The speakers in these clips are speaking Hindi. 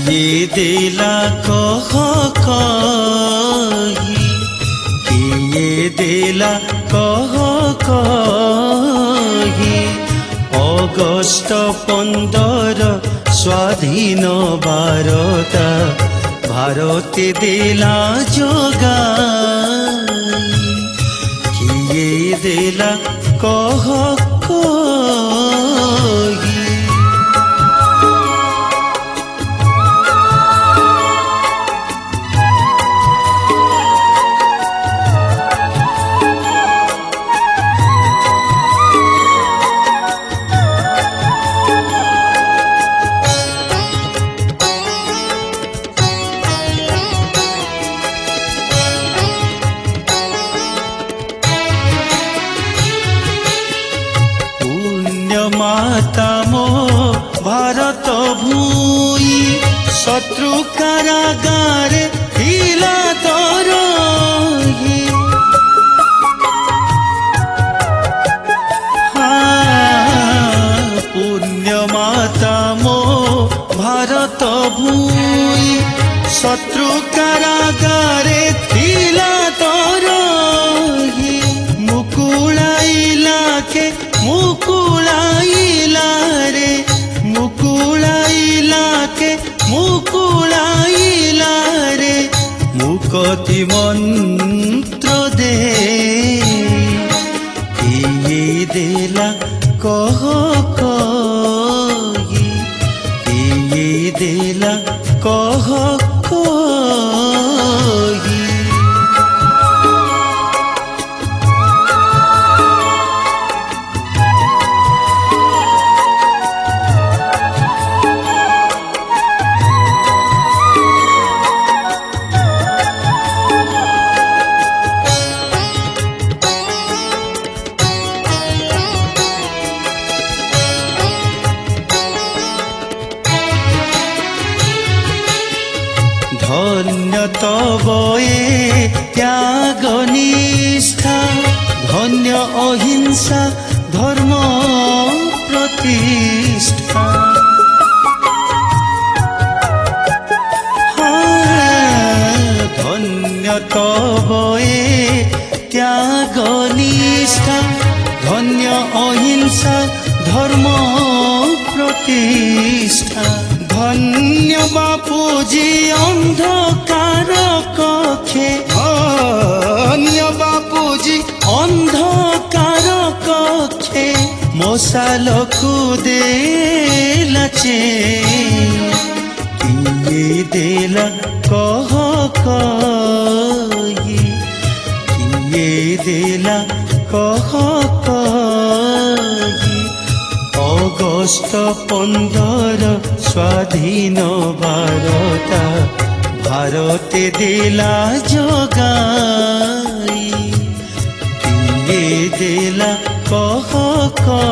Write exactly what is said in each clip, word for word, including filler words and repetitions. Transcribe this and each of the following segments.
किए देला कह कही किए देला कह कही अगस्ट पंदर स्वाधीन बारता भारते देला जोगाई किए देला कह कही। माता मो भारत भूई शत्रु कारागार हिला तोर पुण्य माता मो भारत भूई शत्रु कारागार हिला तोर मुकुलाइला के मुकुलाइला रे मुकुलाइला के मुकुलाइला रे मुकति मंत्र दे किए देला कह कही किए देला कह कही। धन्य तव ये त्याग निष्ठा धन्य अहिंसा धर्म प्रतिष्ठा धन्य तव ये त्याग निष्ठा धन्य अहिंसा धर्म प्रतिष्ठा धन्य बापूजी अंधकार कक्षे धन्य बापूजी अंधकार कक्षे मशाल को देला किए देला कह कही किए देला कह कही अगस्ट पंदर स्वाधीन बारता भारते देला जोगाई किए देला कह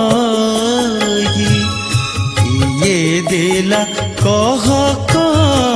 कही किए देला कह कही।